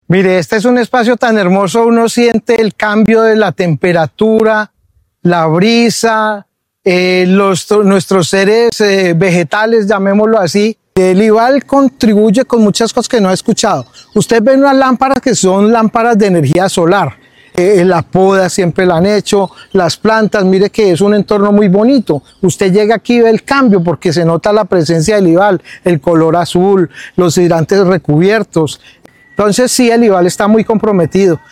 Mire, este es un espacio tan hermoso, uno siente el cambio de la temperatura, la brisa, nuestros seres vegetales, llamémoslo así. El IVAL contribuye con muchas cosas que no ha escuchado. Usted ve unas lámparas que son lámparas de energía solar. La poda siempre la han hecho, las plantas, mire que es un entorno muy bonito. Usted llega aquí y ve el cambio porque se nota la presencia del IVAL, el color azul, los hidrantes recubiertos. Entonces sí, el IVAL está muy comprometido.